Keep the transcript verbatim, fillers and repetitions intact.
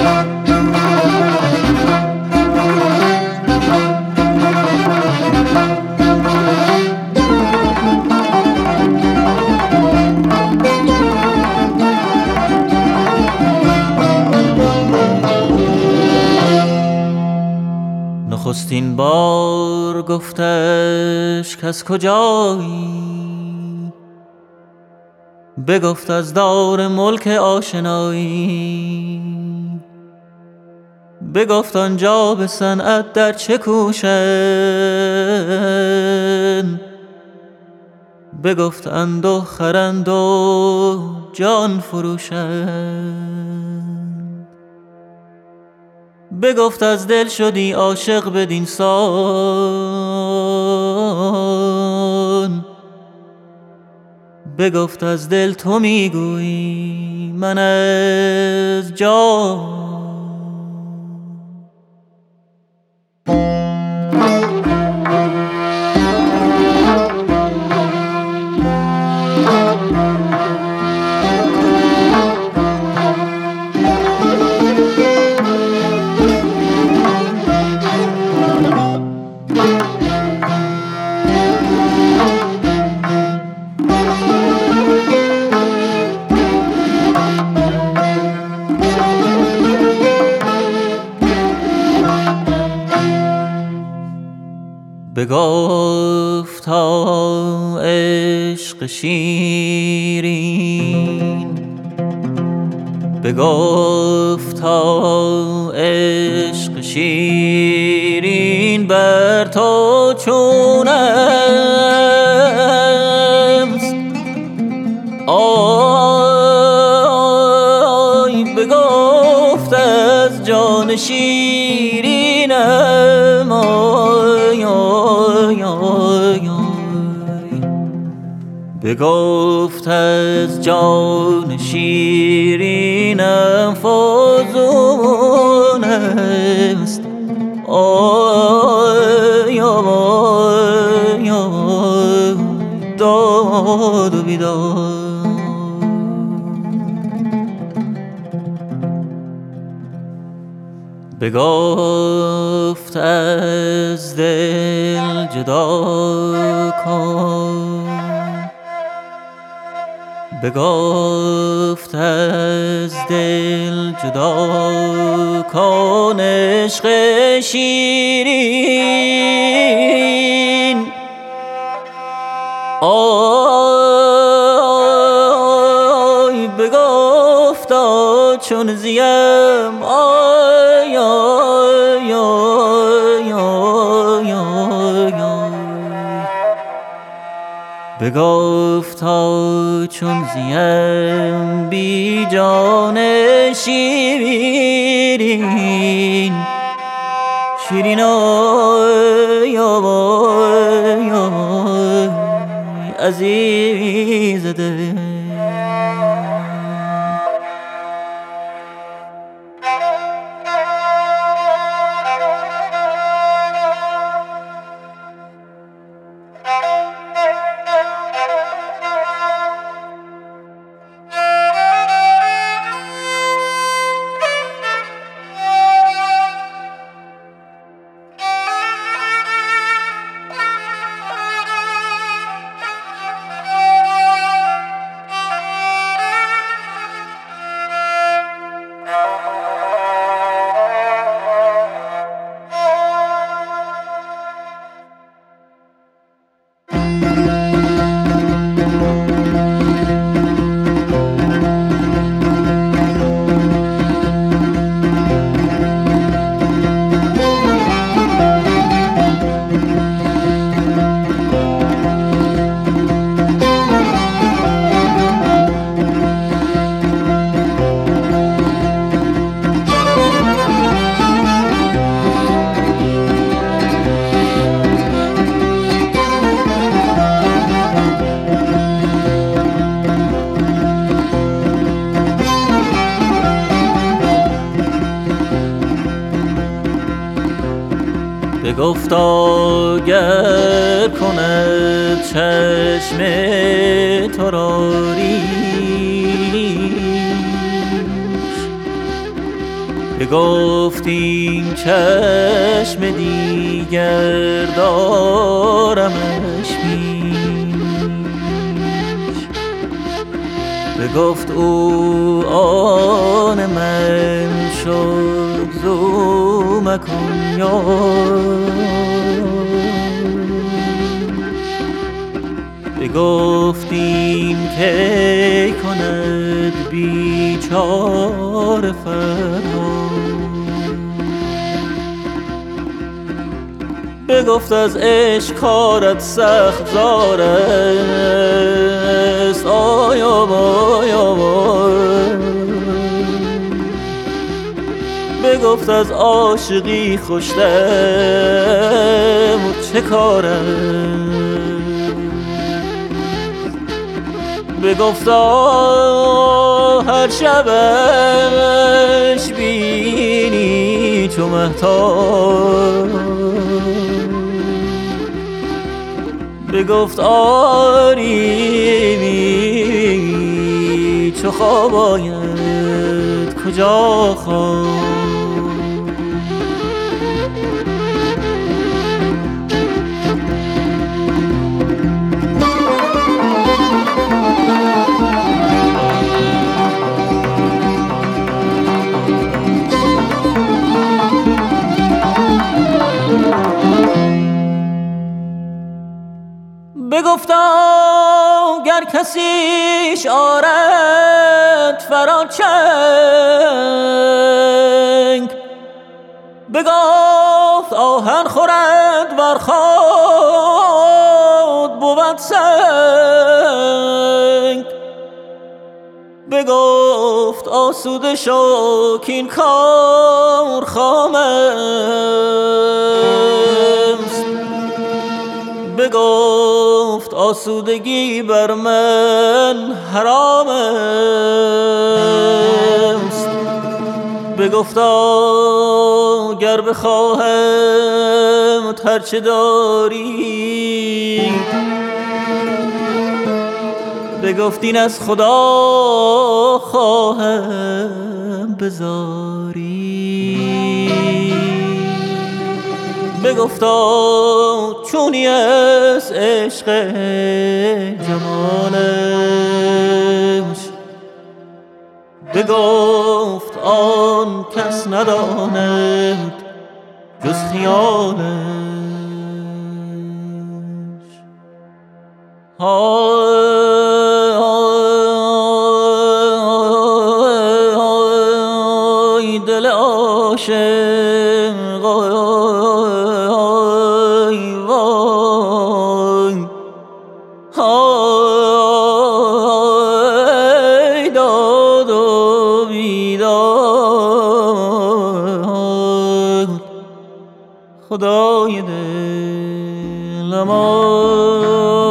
نخستین بار گفتش کز کجایی، بگفت از دار ملک آشنایی. بگفت آنجا به صنعت در چه کوشند، بگفت انده خرند و جان فروشند. بگفت از دل شدی عاشق بدین سان، بگفت از دل تو میگویی من از جان. بگفتا عشق شیرین، بگفتا عشق شیرین بر تو چون است. آی بگفت از جان شیرینم، آی آی آی بگفت از جان شیرینم فزون است. آی آی آی داد و بیداد. بگفت از دل جدا کن، بگفت از دل جدا کن عشق شیرین. آی بگفتا چون زیم، آی آی آی آی آی بگفتا چون زیم بی جان شیرین. شیرین آی آی آی عزیز دل. بگفتا گر کند چشم تو را ریش، گفتیم چشم دیگر دارمش پیش، بگفت او آن من شد زو مکن یار، بگفتیم که کند بیچاره فرهاد، بگفت از عشق کارت سخت زار است آیا بایا بگفت از عاشقی خوشتم چه کار است، بگفتا هر شبش بینی چو مهتاب، بگفت آری چو خواب آید کجا خواب. بگفتا گر کسیش آرد فراچنگ، بگفت آهن خورد ور خود بود سنگ، بگفت آسوده شو کین کار خام است، بگفت آسودگی بر من حرام است، بگفتا گر بخواهم هرچه داری، بگفت این از خدا خواهم بزاری، بگفتا چونی از عشق جمالش، بگفت آن کس نداند جز خیالش. های دل عاشق های وای، های داد و بیداد، خدای دل امان.